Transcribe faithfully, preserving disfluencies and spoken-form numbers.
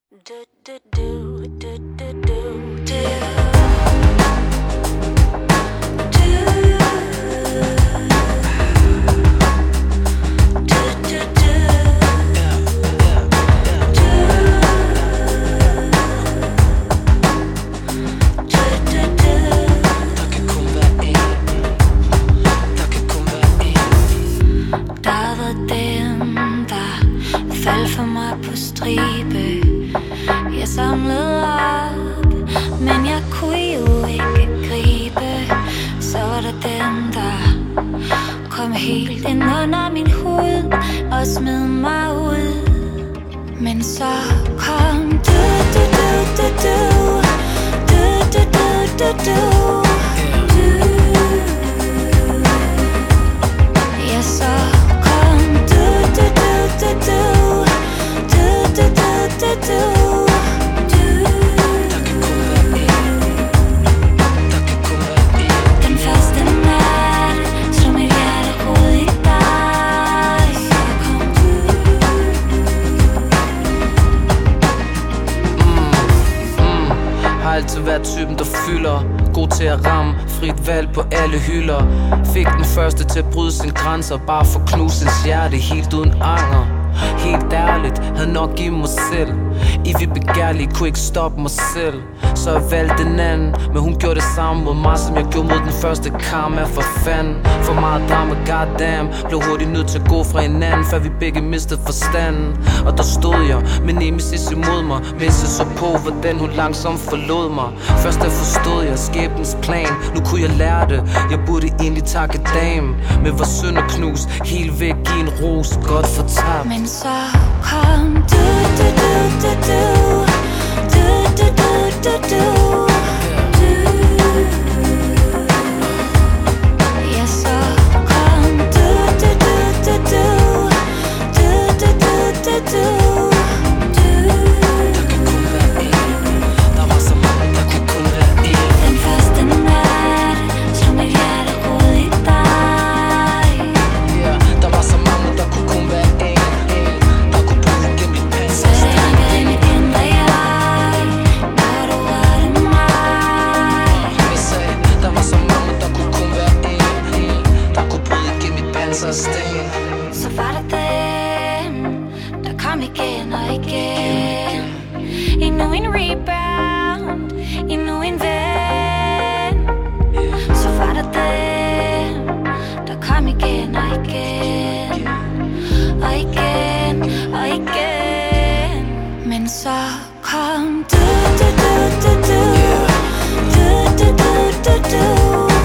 Jeg samlede op, men jeg kunne jo ikke gribe. Så var der dem, der kom helt ind under min hud og smed mig ud. Men så kom du, du, du, du, du, du, du, du, du, du. Ja, så kom du, du, du, du, du, du, du, du, du, du. Altid været typen, der fylder. God til at ramme, frit valg på alle hylder. Fik den første til at bryde sine grænser, bare for at knuse sin hjerte helt uden anger. Helt ærligt, havde nok givet mig selv. Evigt begærlig, kunne ikke stoppe mig selv. Så jeg valgte den anden, men hun gjorde det samme mod mig, som jeg gjorde mod den første. Karma for fanden, for meget drama, goddamn. Blev hurtigt nødt til at gå fra hinanden, før vi begge mistede forstanden. Og der stod jeg med nemesis imod mig, mens jeg så på, hvordan hun langsomt forlod mig. Først der forstod jeg skæbnens plan, nu kunne jeg lære det. Jeg burde egentlig takke dame, men var synd og knus, helt væk, give en ros, godt fortabt. Men så kom du, du, du, du, du, du, du, du, du, du. Ja, så kom du, du, du, du, du, du, du, du, du, du. Så var der dem, der kom igen og igen. Endnu en rebound, endnu en ven. Så var der dem, der kom igen og igen. Og igen, og igen. Men så kom du, du, du, du, du, du, du, du, du, du.